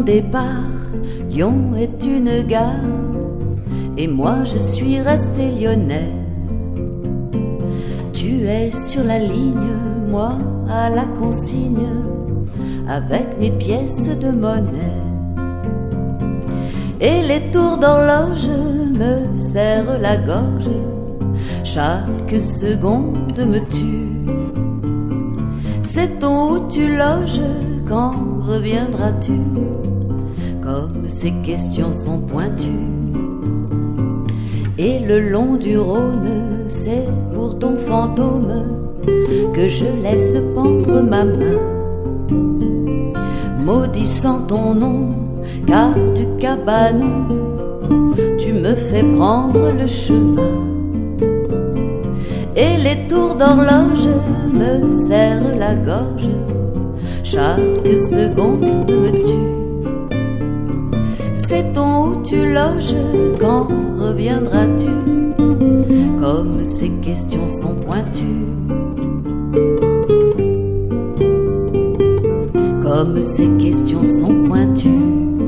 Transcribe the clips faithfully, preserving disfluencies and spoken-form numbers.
ton départ, Lyon est une gare, et moi je suis restée lyonnaise. Tu es sur la ligne, moi à la consigne, avec mes pièces de monnaie. Et les tours d'horloge me serrent la gorge, chaque seconde me tue. Sait-on où tu loges, quand reviendras-tu? Comme ces questions sont pointues. Et le long du Rhône, c'est pour ton fantôme que je laisse pendre ma main, maudissant ton nom, car du cabanon tu me fais prendre le chemin. Et les tours d'horloge me serrent la gorge, chaque seconde me tue. Sait-on où tu loges, quand reviendras-tu? Comme ces questions sont pointues, comme ces questions sont pointues.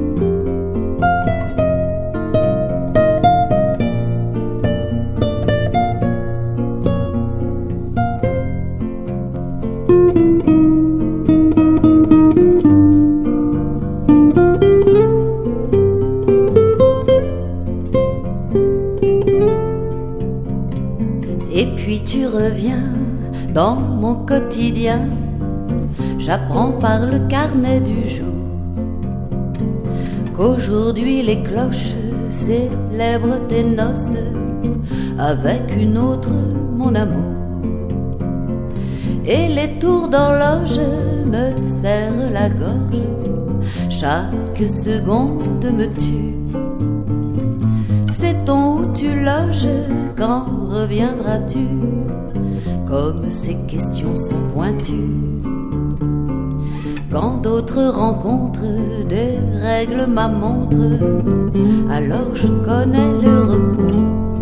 Et puis tu reviens dans mon quotidien, j'apprends par le carnet du jour qu'aujourd'hui les cloches célèbrent tes noces avec une autre, mon amour. Et les tours d'horloge me serrent la gorge, chaque seconde me tue. Sait-on où tu loges, quand reviendras-tu? Comme ces questions sont pointues. Quand d'autres rencontres dérèglent ma montre, alors je connais le repos.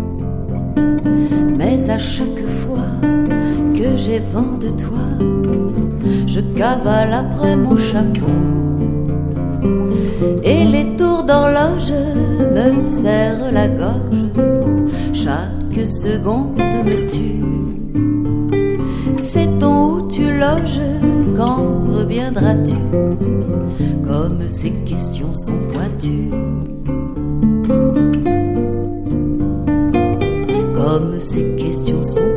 Mais à chaque fois que j'ai vent de toi, je cavale après mon chapeau. Et les tours d'horloge me serrent la gorge, chaque seconde me tue. Sait-on où tu loges, quand reviendras-tu? Comme ces questions sont pointues, comme ces questions sont